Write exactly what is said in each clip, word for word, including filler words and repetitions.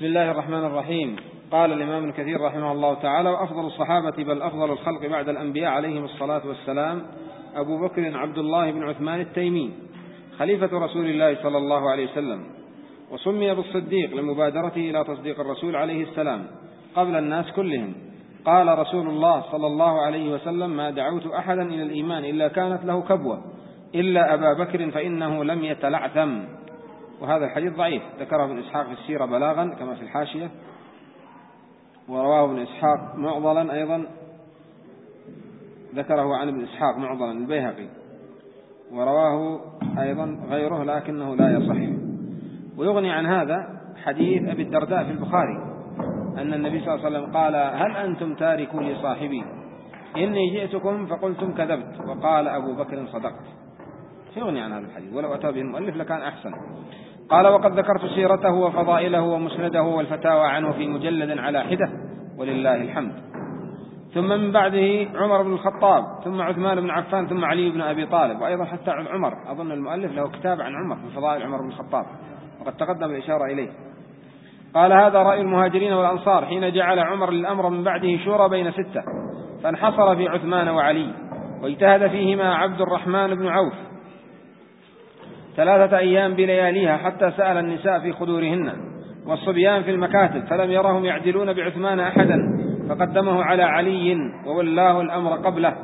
بسم الله الرحمن الرحيم. قال الإمام ابن كثير رحمه الله تعالى: وأفضل الصحابة بل أفضل الخلق بعد الأنبياء عليهم الصلاة والسلام أبو بكر عبد الله بن عثمان التيمي خليفة رسول الله صلى الله عليه وسلم، وسمي بالصديق لمبادرته إلى تصديق الرسول عليه السلام قبل الناس كلهم. قال رسول الله صلى الله عليه وسلم: ما دعوت أحدا إلى الإيمان إلا كانت له كبوة إلا أبا بكر فإنه لم يتلعثم. وهذا الحديث ضعيف، ذكره ابن إسحاق في السيرة بلاغا كما في الحاشية، ورواه ابن إسحاق معضلا أيضا، ذكره عن ابن إسحاق معضلا البيهقي، ورواه أيضا غيره لكنه لا يصح. ويغني عن هذا حديث أبي الدرداء في البخاري أن النبي صلى الله عليه وسلم قال: هل أنتم تاركوا لصاحبي؟ إني جئتكم فقلتم كذبت، وقال أبو بكر صدقت. يغني عن هذا الحديث، ولو أتى به المؤلف لكان أحسن. قال: وقد ذكرت سيرته وفضائله ومسنده والفتاوى عنه في مجلد على حدة ولله الحمد. ثم من بعده عمر بن الخطاب، ثم عثمان بن عفان، ثم علي بن أبي طالب، وأيضا حتى عن عمر. أظن المؤلف له كتاب عن عمر في فضائل عمر بن الخطاب، وقد تقدم الإشارة إليه. قال: هذا رأي المهاجرين والأنصار حين جعل عمر الأمر من بعده شورى بين ستة، فانحصر في عثمان وعلي، واجتهد فيهما عبد الرحمن بن عوف ثلاثة أيام بلياليها حتى سأل النساء في خدورهن والصبيان في المكاتب، فلم يرهم يعدلون بعثمان أحدا، فقدمه على علي وولاه الأمر قبله.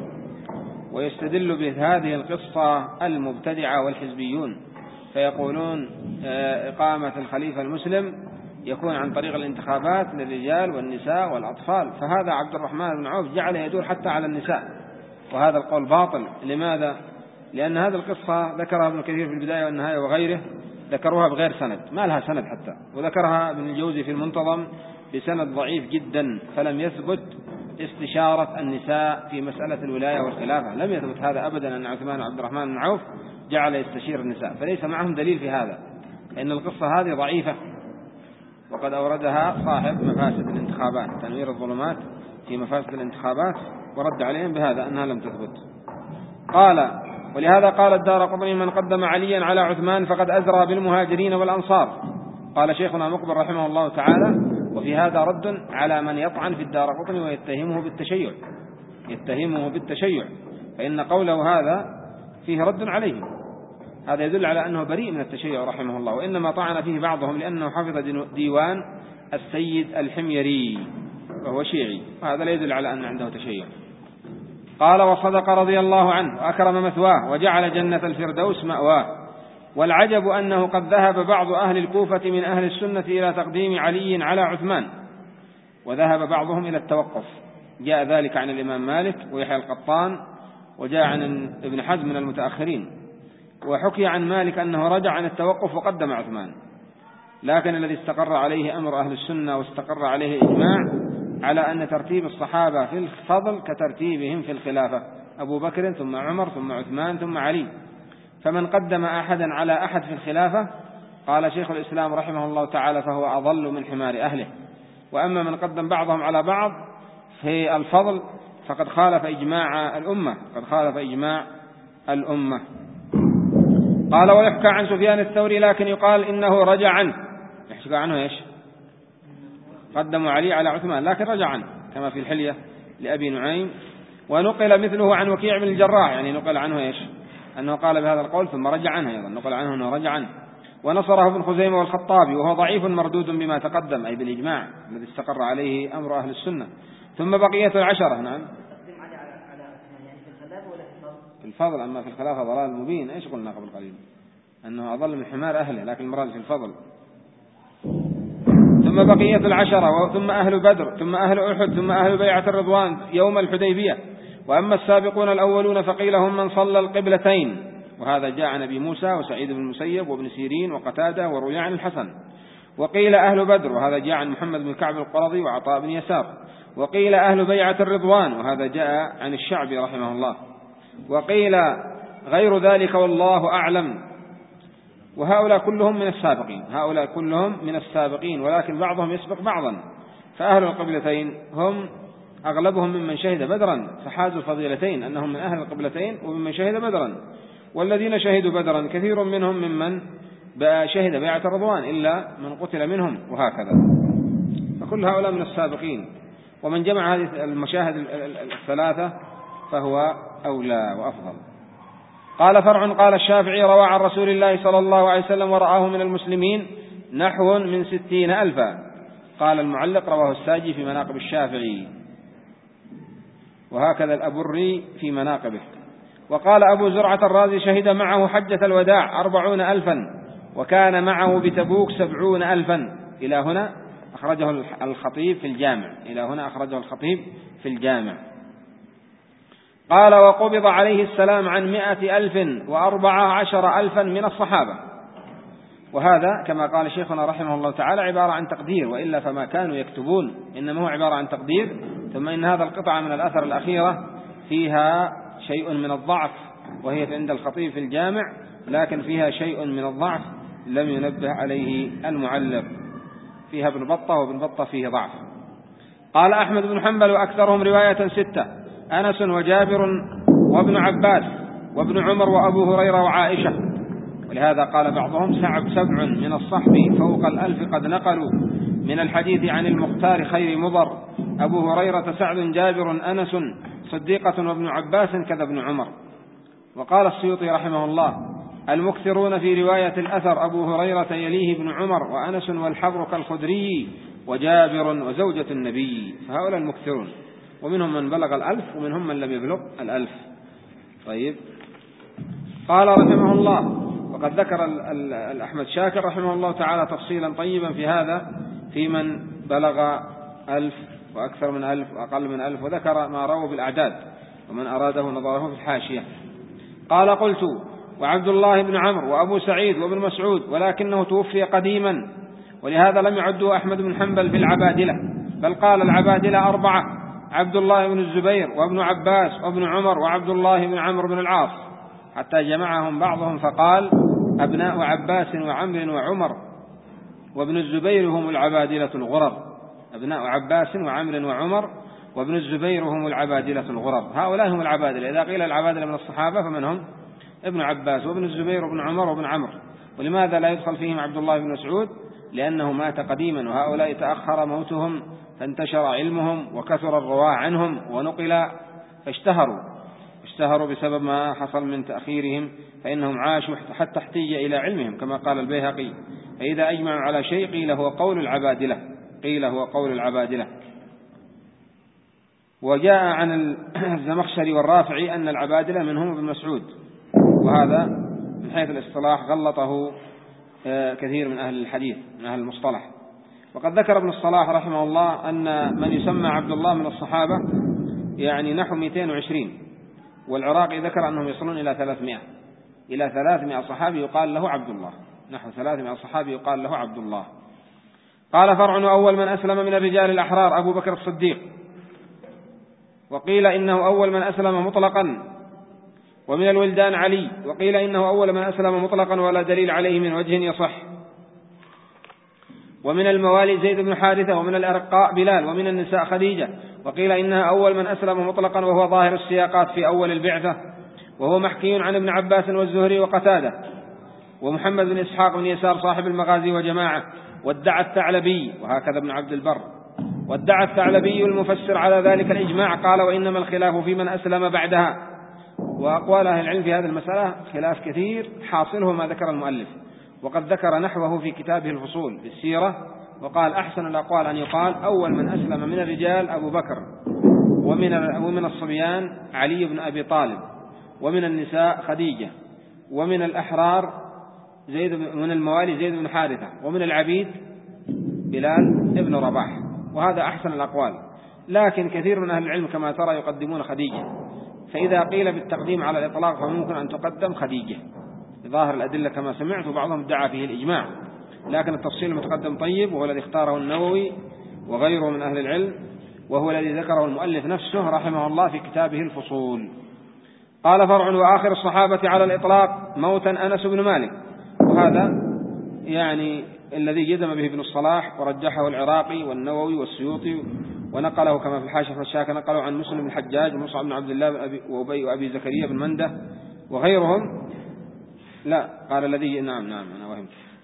ويستدل بهذه القصة المبتدعة والحزبيون، فيقولون إقامة الخليفة المسلم يكون عن طريق الانتخابات للرجال والنساء والأطفال، فهذا عبد الرحمن بن عوف جعل يدور حتى على النساء، وهذا القول باطل. لماذا؟ لأن هذه القصة ذكرها ابن كثير في البداية والنهاية وغيره، ذكروها بغير سند، ما لها سند حتى، وذكرها ابن الجوزي في المنتظم بسند ضعيف جدا، فلم يثبت استشارة النساء في مسألة الولاية والخلافة، لم يثبت هذا أبدا أن عثمان عبد الرحمن بن عوف جعل يستشير النساء، فليس معهم دليل في هذا، لأن القصة هذه ضعيفة، وقد أوردها صاحب مفاسد الانتخابات، تنوير الظلمات في مفاسد الانتخابات، ورد عليهم بهذا أنها لم تثبت. قال: ولهذا قال الدارقطني: من قدم عليا على عثمان فقد أزرى بالمهاجرين والأنصار. قال شيخنا مقبل رحمه الله تعالى: وفي هذا رد على من يطعن في الدارقطني ويتهمه بالتشيع يتهمه بالتشيع فإن قوله هذا فيه رد عليه، هذا يدل على أنه بريء من التشيع رحمه الله، وإنما طعن فيه بعضهم لأنه حفظ ديوان السيد الحميري وهو شيعي، وهذا لا يدل على أن عنده تشيع. قال: وصدق رضي الله عنه وأكرم مثواه وجعل جنة الفردوس مأواه. والعجب أنه قد ذهب بعض أهل الكوفة من أهل السنة إلى تقديم علي على عثمان، وذهب بعضهم إلى التوقف. جاء ذلك عن الإمام مالك ويحيى القطان، وجاء عن ابن حزم من المتأخرين، وحكي عن مالك أنه رجع عن التوقف وقدم عثمان. لكن الذي استقر عليه أمر أهل السنة واستقر عليه إجماع على أن ترتيب الصحابة في الفضل كترتيبهم في الخلافة، أبو بكر ثم عمر ثم عثمان ثم علي، فمن قدم أحدا على أحد في الخلافة، قال شيخ الإسلام رحمه الله تعالى، فهو أضل من حمار أهله. وأما من قدم بعضهم على بعض في الفضل فقد خالف إجماع الأمة قد خالف إجماع الأمة. قال: ويحكى عن سفيان الثوري لكن يقال إنه رجع عنه. يحكى عنه إيش؟ قدموا علي على عثمان لكن رجع عنه، كما في الحلية لأبي نعيم. ونقل مثله عن وكيع بن الجراح، يعني نقل عنه إيش؟ أنه قال بهذا القول ثم رجع عنه، أيضا نقل عنه أنه رجع عنه. ونصره ابن خزيمة والخطابي، وهو ضعيف مردود بما تقدم، أي بالإجماع الذي استقر عليه أمر أهل السنة. ثم بقية العشرة. نعم، في الفضل، أما في الخلافة ضلال مبين. إيش قلنا قبل قليل؟ أنه أضل من حمار أهله، لكن المراد في الفضل. ثم بقية العشرة، ثم أهل بدر، ثم أهل أحد، ثم أهل بيعة الرضوان يوم الحديبية. وأما السابقون الأولون فقيل هم من صلى القبلتين، وهذا جاء عن أبي موسى وسعيد بن المسيب وابن سيرين وقتادة وروي عن الحسن. وقيل أهل بدر، وهذا جاء عن محمد بن كعب القرظي وعطاء بن يسار. وقيل أهل بيعة الرضوان، وهذا جاء عن الشعبي رحمه الله. وقيل غير ذلك والله أعلم. وهؤلاء كلهم من السابقين هؤلاء كلهم من السابقين ولكن بعضهم يسبق بعضا. فأهل القبلتين هم أغلبهم ممن شهد بدرا، فحازوا فضيلتين أنهم من أهل القبلتين وممن شهد بدرا. والذين شهدوا بدرا كثير منهم ممن شهد بيعة الرضوان إلا من قتل منهم، وهكذا. فكل هؤلاء من السابقين، ومن جمع هذه المشاهد الثلاثة فهو أولى وأفضل. قال فرع. قال الشافعي روى عن رسول الله صلى الله عليه وسلم ورآه من المسلمين نحو من ستين ألفا. قال المعلق رواه الساجي في مناقب الشافعي، وهكذا الأبري في مناقبه. وقال أبو زرعة الرازي شهد معه حجة الوداع أربعون ألفا، وكان معه بتبوك سبعون ألفا. إلى هنا أخرجه الخطيب في الجامع إلى هنا أخرجه الخطيب في الجامع. قال وقبض عليه السلام عن مائة ألف وأربع عشر ألفا من الصحابة. وهذا كما قال شيخنا رحمه الله تعالى عبارة عن تقدير، وإلا فما كانوا يكتبون، إنما هو عبارة عن تقدير. ثم إن هذا القطعة من الأثر الأخيرة فيها شيء من الضعف، وهي عند الخطيب في الجامع، لكن فيها شيء من الضعف لم ينبه عليه المعلق. فيها ابن بطة، وابن بطة فيه ضعف. قال أحمد بن حنبل وأكثرهم رواية ستة: أنس وجابر وابن عباس وابن عمر وأبو هريرة وعائشة. ولهذا قال بعضهم سبع من الصحب فوق الألف قد نقلوا من الحديث عن المختار خير مضر: أبو هريرة سعد جابر أنس صديقة وابن عباس كذا ابن عمر. وقال السيوطي رحمه الله: المكثرون في رواية الأثر أبو هريرة يليه ابن عمر وأنس والحبر كالخدري وجابر وزوجة النبي. فهؤلاء المكثرون، ومنهم من بلغ الألف ومنهم من لم يبلغ الألف. طيب. قال رحمه الله: وقد ذكر الأحمد شاكر رحمه الله تعالى تفصيلا طيبا في هذا في من بلغ ألف وأكثر من ألف وأقل من ألف، وذكر ما رووا بالأعداد، ومن أراده نظره في الحاشية. قال قلت: وعبد الله بن عمرو وأبو سعيد وابن مسعود، ولكنه توفي قديما، ولهذا لم يعده أحمد بن حنبل في العبادلة، بل قال العبادلة أربعة: عبد الله بن الزبير وابن عباس وابن عمر وعبد الله بن عمرو بن العاص، حتى جمعهم بعضهم فقال: أبناء عباس وعمر وعمر وابن الزبير هم العبادلة الغرر. أبناء عباس وعمر وعمر وابن الزبير هم العبادلة الغرر. هؤلاء هم العبادلة. إذا قيل العبادلة من الصحابة فمن هم؟ ابن عباس وابن الزبير وابن عمر وابن عمرو. ولماذا لا يدخل فيهم عبد الله بن مسعود؟ لأنه مات قديما، وهؤلاء تأخر موتهم فانتشر علمهم وكثر الرواة عنهم ونقل فاشتهروا اشتهروا بسبب ما حصل من تأخيرهم، فإنهم عاشوا حتى احتج إلى علمهم، كما قال البيهقي: فإذا أجمعوا على شيء قيل هو قول العبادلة قيل هو قول العبادلة. وجاء عن الزمخشري والرافعي أن العبادلة منهم ابن مسعود، وهذا من حيث الاصطلاح غلطه كثير من أهل الحديث من أهل المصطلح. وقد ذكر ابن الصلاح رحمه الله أن من يسمى عبد الله من الصحابة يعني نحو مئتين وعشرين، والعراقي ذكر أنهم يصلون إلى ثلاثمائة إلى ثلاثمائة صحابي يقال له عبد الله، نحو ثلاثمائة صحابي يقال له عبد الله. قال فرع: أول من أسلم من الرجال الأحرار أبو بكر الصديق، وقيل إنه أول من أسلم مطلقا، ومن الولدان علي، وقيل إنه أول من أسلم مطلقا ولا دليل عليه من وجه يصح، ومن الموالي زيد بن حارثة، ومن الأرقاء بلال، ومن النساء خديجة، وقيل إنها أول من أسلم مطلقا وهو ظاهر السياقات في أول البعثة، وهو محكي عن ابن عباس والزهري وقتادة، ومحمد بن إسحاق بن يسار صاحب المغازي وجماعة، وادعى الثعلبي، وهكذا ابن عبد البر، وادعى الثعلبي المفسر على ذلك الإجماع، قال: وإنما الخلاف في من أسلم بعدها. وأقوال أهل العلم في هذه المسألة خلاف كثير، حاصله ما ذكر المؤلف، وقد ذكر نحوه في كتابه الفصول في السيرة، وقال: أحسن الأقوال أن يقال أول من أسلم من الرجال أبو بكر، ومن ومن الصبيان علي بن أبي طالب، ومن النساء خديجة، ومن الأحرار زيد من الموالي زيد بن حارثة، ومن العبيد بلال ابن رباح. وهذا أحسن الأقوال، لكن كثير من أهل العلم كما ترى يقدمون خديجة، فإذا قيل بالتقديم على الإطلاق فممكن أن تقدم خديجة ظاهر الأدلة كما سمعت، وبعضهم ادعى فيه الإجماع، لكن التفصيل المتقدم طيب، وهو الذي اختاره النووي وغيره من أهل العلم، وهو الذي ذكره المؤلف نفسه رحمه الله في كتابه الفصول. قال فرع: وآخر الصحابة على الإطلاق موتا أنس بن مالك. وهذا يعني الذي جزم به ابن الصلاح ورجحه العراقي والنووي والسيوطي، ونقله كما في الحاشية الشاكر نقله عن مسلم بن الحجاج ومصعب بن عبد الله وأبي وأبي زكريا بن منده وغيرهم. لا قال الذي نعم نعم أنا وهمت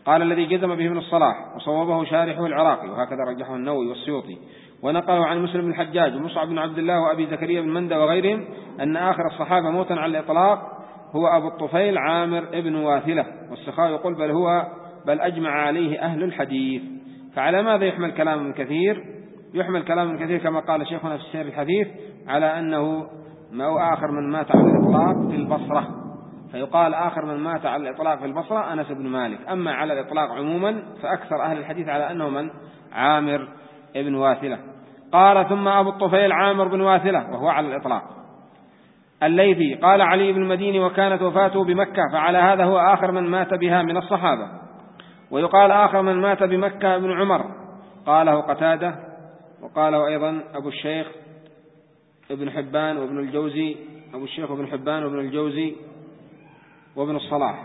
قال الذي جزم به ابن الصلاح وصوبه شارحه العراقي، وهكذا رجحه النووي والسيوطي، ونقله عن مسلم بن الحجاج ومصعب بن عبد الله وأبي زكريا بن مندى وغيرهم أن آخر الصحابة موتا على الإطلاق هو أبو الطفيل عامر ابن واثلة. والسخاوي يقول بل هو بل أجمع عليه أهل الحديث. فعلى ماذا يحمل كلام ابن كثير؟ يحمل كلام ابن كثير كما قال شيخنا في السير الحديث على أنه ما هو آخر من مات على الإطلاق في البصرة، فيقال آخر من مات على الإطلاق في البصرة أنس بن مالك. أما على الإطلاق عموما فأكثر أهل الحديث على أنه من عامر ابن واثلة. قال ثم أبو الطفيل عامر بن واثلة وهو على الإطلاق. الليثي قال علي بن المديني وكانت وفاته بمكة، فعلى هذا هو آخر من مات بها من الصحابة. ويقال آخر من مات بمكة ابن عمر، قاله قتادة، وقاله أيضا أبو الشيخ ابن حبان وابن الجوزي، أبو الشيخ ابن حبان وابن الجوزي وابن الصلاح.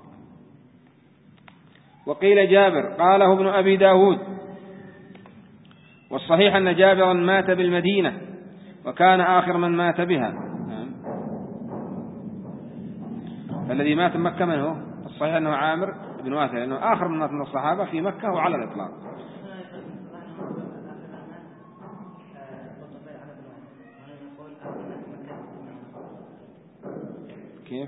وقيل جابر، قاله ابن أبي داود. والصحيح أن جابرا مات بالمدينة وكان آخر من مات بها. فالذي مات بمكة من هو؟ الصحيح أنه عامر بن واثلة، لأنه آخر من مات من الصحابة في مكة وعلى الإطلاق. كيف؟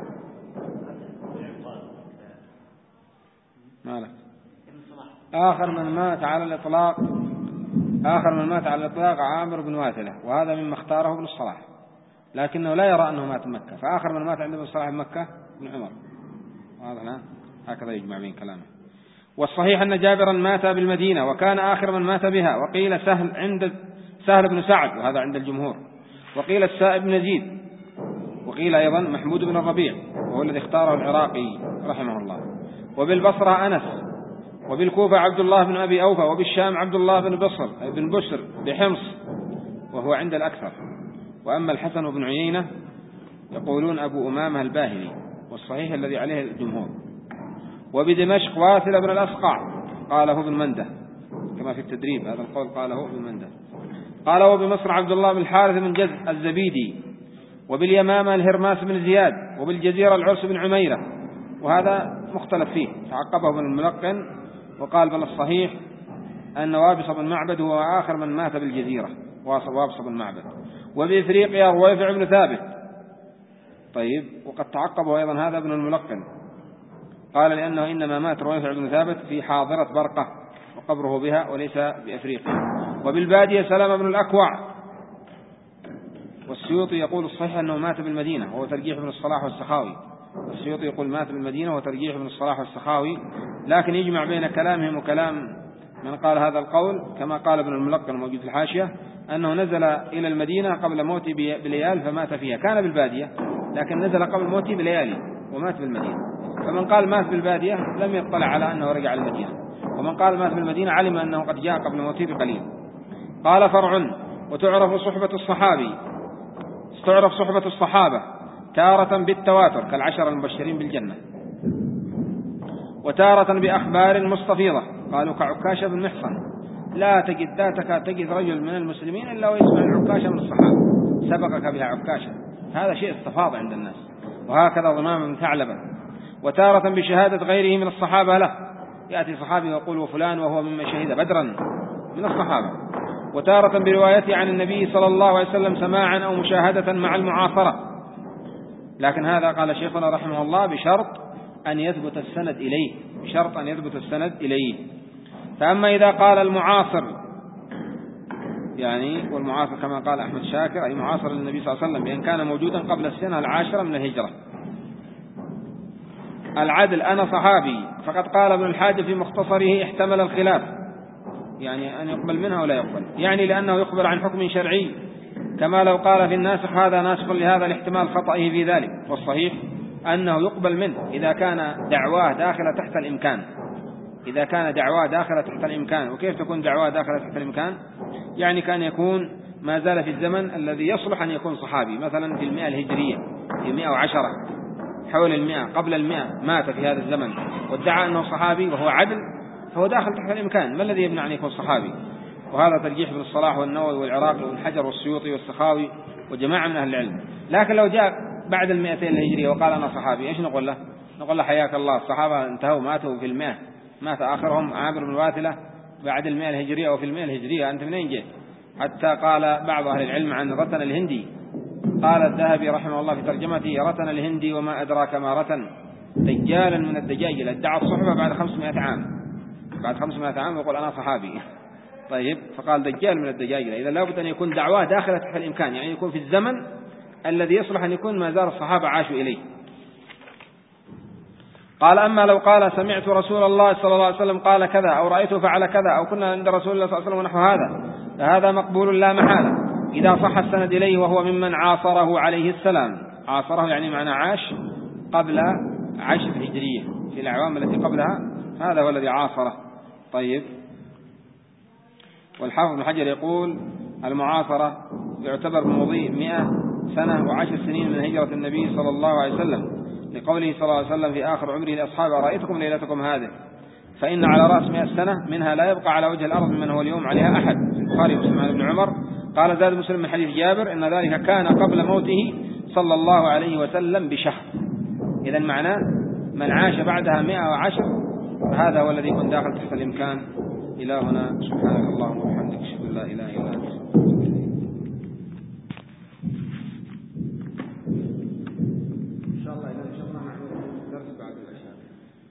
مالك؟ آخر من مات على الإطلاق آخر من مات على الإطلاق عامر بن واثلة، وهذا مما اختاره ابن الصلاح، لكنه لا يرى أنه مات مكة، فآخر من مات عند ابن الصلاح بمكة ابن عمر. واضح؟ هكذا يجمع بين كلامه. والصحيح أن جابرا مات بالمدينة وكان آخر من مات بها. وقيل سهل عند سهل بن سعد، وهذا عند الجمهور. وقيل السائب بن يزيد. وقيل أيضا محمود بن الربيع، وهو الذي اختاره العراقي رحمه الله. وبالبصرة أنس، وبالكوفة عبد الله بن أبي أوفى، وبالشام عبد الله بن بصر بن بسر بحمص، وهو عند الأكثر. وأما الحسن بن عيينة يقولون أبو أمامة الباهلي، والصحيح الذي عليه الجمهور. وبدمشق واثل بن الأسقع، قاله ابن منده كما في التدريب، هذا القول قاله ابن منده. قال وبمصر عبد الله بن الحارث بن جز الزبيدي، وباليمامة الهرماس بن زياد، وبالجزيرة العرس بن عميرة، وهذا مختلف فيه، تعقبه ابن الملقن وقال بل الصحيح أن وابص بن معبد هو آخر من مات بالجزيرة، وابص بن معبد. وبإفريقيا رويفع بن ثابت. طيب، وقد تعقبه أيضا هذا ابن الملقن، قال لأنه إنما مات رويفع بن ثابت في حاضرة برقة وقبره بها وليس بأفريقيا. وبالبادية سلام بن الأكوع. والسيوطي يقول الصحيح أنه مات بالمدينة، وهو ترجيح ابن الصلاح والسخاوي. السيوطي يقول مات بالمدينة وترجيح ابن الصلاح والسخاوي، لكن يجمع بين كلامهم وكلام من قال هذا القول كما قال ابن الملقن موجود في الحاشية، أنه نزل إلى المدينة قبل موته بليال فمات فيها. كان بالبادية لكن نزل قبل موته بليالي ومات بالمدينة. فمن قال مات بالبادية لم يطلع على أنه رجع المدينة، ومن قال مات بالمدينة علم أنه قد جاء قبل موته بقليل. قال فرع. وتعرف صحبة الصحابي تعرف صحبة الصحابة تارة بالتواتر كالعشر المبشرين بالجنة، وتارة بأخبار مستفيضة، قالوا كعكاشة بن محصن، لا تجد ذاتك تجد رجل من المسلمين إلا ويسمع العكاشة من الصحابة، سبقك بها عكاشة، هذا شيء استفاض عند الناس. وهكذا ضمام بن ثعلبة. وتارة بشهادة غيره من الصحابة له، يأتي صحابي ويقول وفلان وهو ممن شهد بدرا من الصحابة. وتارة بروايته عن النبي صلى الله عليه وسلم سماعا أو مشاهدة مع المعاصرة، لكن هذا قال شيخنا رحمه الله بشرط أن يثبت السند إليه، بشرط أن يثبت السند إليه. فأما إذا قال المعاصر، يعني والمعاصر كما قال أحمد شاكر أي معاصر للنبي صلى الله عليه وسلم بأن كان موجودا قبل السنة العاشرة من الهجرة. العدل أنا صحابي، فقد قال ابن الحاج في مختصره احتمل الخلاف، يعني أن يقبل منها ولا يقبل، يعني لأنه يخبر عن حكم شرعي، كما لو قال في الناسخ هذا ناسخ لهذا الاحتمال خطئه في ذلك. والصحيح أنه يقبل منه إذا كان دعواه داخلة تحت الإمكان، إذا كان دعواه داخلة تحت الإمكان. وكيف تكون دعواه داخلة تحت الإمكان؟ يعني كان يكون ما زال في الزمن الذي يصلح أن يكون صحابي، مثلا في المئة الهجرية، في مئة وعشرة، حول المئة، قبل المئة مات في هذا الزمن وادعى أنه صحابي وهو عدل، فهو داخل تحت الإمكان. ما الذي يمنع أن يكون صحابي؟ وهذا ترجيح ابن الصلاح والنووي والعراقي والحجر والسيوطي والسخاوي وجماعة من أهل العلم. لكن لو جاء بعد المئتين الهجرية وقال أنا صحابي، إيش نقول له؟ نقول له حياك الله، الصحابة انتهوا ماتوا في المئة، مات آخرهم عامر بن واثلة بعد المئة الهجرية وفي المئة الهجرية، أنت منين جيت؟ حتى قال بعض أهل العلم عن رتن الهندي، قال الذهبي رحمه الله في ترجمته: رتن الهندي وما أدراك ما رتن، دجالا من الدجاجل ادعى الصحبة بعد خمسمائة عام، بعد خمسمائة عام يقول أنا صحابي. طيب، فقال دجال من الدجاجل، إذا لابد أن يكون دعواه داخلة تحت الإمكان، يعني يكون في الزمن الذي يصلح أن يكون ما زال الصحابة عاشوا إليه. قال: أما لو قال سمعت رسول الله صلى الله عليه وسلم قال كذا، أو رأيته فعل كذا، أو كنا عند رسول الله صلى الله عليه وسلم ونحو هذا، فهذا مقبول لا محالة إذا صح السند إليه وهو ممن عاصره عليه السلام. عاصره يعني معنى عاش قبل عشر هجرية، في الأعوام التي قبلها، هذا هو الذي عاصره. طيب، والحافظ بن حجر يقول: المعاصرة يعتبر بمضي مئة سنة وعشر سنين من هجرة النبي صلى الله عليه وسلم، لقوله صلى الله عليه وسلم في آخر عمره لأصحابه: رأيتكم ليلتكم هذه، فإن على رأس مئة سنة منها لا يبقى على وجه الأرض من هو اليوم عليها أحد. في البخاري ومسلم عن ابن عمر قال: زاد مسلم من حديث جابر إن ذلك كان قبل موته صلى الله عليه وسلم بشهر. إذا معناه من عاش بعدها مئة وعشر فهذا هو الذي يكون داخل تحت الإمكان. إلى هنا، سبحانك اللهم وبحمدك، أشهد أن لا إله إلا أنت.